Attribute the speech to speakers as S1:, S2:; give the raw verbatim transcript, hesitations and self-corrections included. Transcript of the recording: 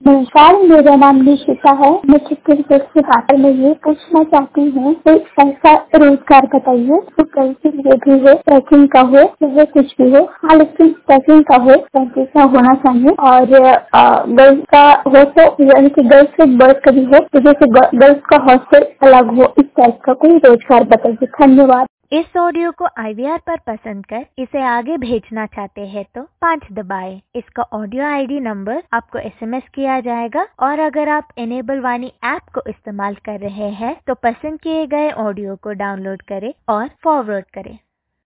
S1: नमस्कार, मेरा नाम निशिता है। मैं छत्तीसगढ़ से बात मैं ये पूछना चाहती हूँ कोई ऐसा रोजगार बताइए जो कहीं के लिए भी हो, पैकिंग का हो या कुछ भी हो। हाँ, लेकिन पैकिंग का हो, पैकिंग का होना चाहिए और गर्ल्स का हो तो यानी कि गर्ल्स से बर्थ का भी हो, तो जैसे गर्ल्स का हॉस्टल अलग हो, इस टाइप का कोई रोजगार बताइए। धन्यवाद।
S2: इस ऑडियो को आई वी आर पर पसंद कर इसे आगे भेजना चाहते हैं तो पाँच दबाएं। इसका ऑडियो आई डी नंबर आपको एस एम एस किया जाएगा और अगर आप इनेबल वाणी ऐप को इस्तेमाल कर रहे हैं तो पसंद किए गए ऑडियो को डाउनलोड करें और फॉरवर्ड करें।